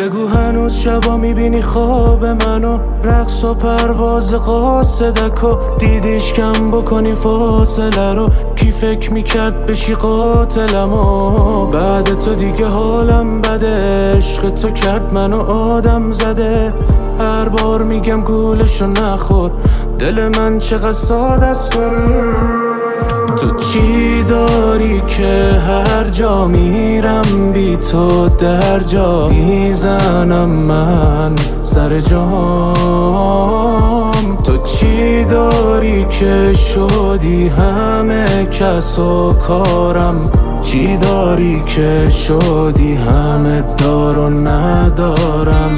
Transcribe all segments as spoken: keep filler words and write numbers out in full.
بگو هنوز شبا میبینی خواب منو، رقص و پرواز قاصدکو دیدیش کم بکنی فاصله رو. کی فکر میکرد بشی قاتلمو؟ بعد تو دیگه حالم بده، عشق تو کرد منو آدم زده. هر بار میگم گولشو نخور، دل من چقدر ساده است. تو چی داری که هر جا میرم بی تو در جا میزنم من سر جام؟ تو چی داری که شدی همه کس و کارم؟ چی داری که شدی همه دار و ندارم؟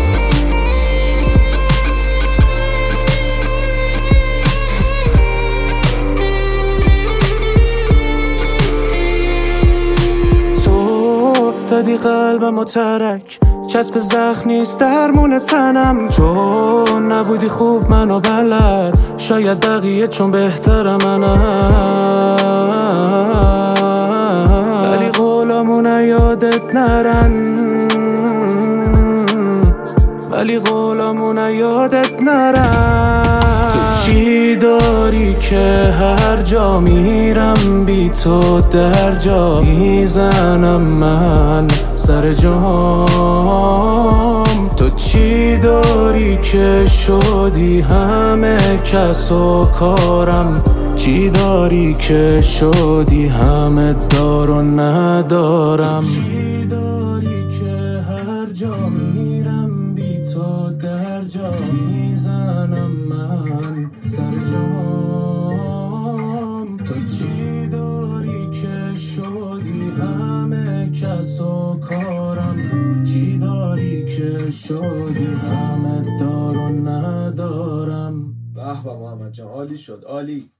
دادی قلبم و ترک، چسب زخم نیست درمون تنم. چون نبودی خوب منو بلد، شاید بقیه چون بهتر منم. ولی قولامون یادت نرن، ولی قولامون یادت نرن. تو چی داری که هر جا میرم بی تو در جا میزنم من سر جام؟ تو چی داری که شدی همه کس و کارم؟ چی داری که شدی همه دار و ندارم؟ چی داری که هر جا میرم بی تو در جا میزنم من سر جام؟ تو چی داری که شدی همه کس و کارم؟ چی داری که شدی همه دار و ندارم؟ به به محمد جان، عالی شد، عالی.